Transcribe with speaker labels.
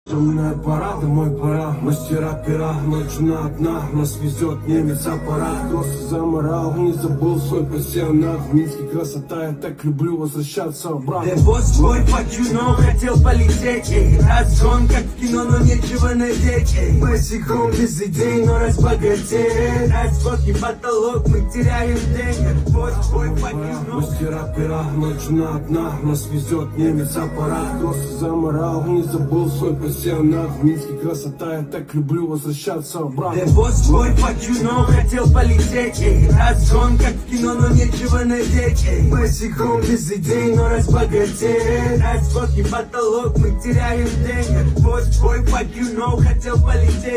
Speaker 1: Шумная пора, домой пора, мастера пера, ночь на окна, нас везет немец аппарат. Просто заморал, не забыл свой пассионат. В Минске красота, я так люблю возвращаться обратно.
Speaker 2: Босс твой fuck но хотел полететь, разгон как в кино, но нечего надеть. Босиком без идей, но разбогатеть. Расходки потолок, мы теряем денег. Босс твой fuck
Speaker 1: мастера пера, ночь на окна, нас везет немец аппарат. Просто заморал, не забыл свой пассионат. В Минске красота, я так люблю возвращаться обратно.
Speaker 2: Босс твой fuck но хотел полететь, разгон как в кино, но нечего надеть. Босиком без идей, но разбогатеть. Расходки потолок, мы теряем денег. Босс твой fuck но хотел полететь.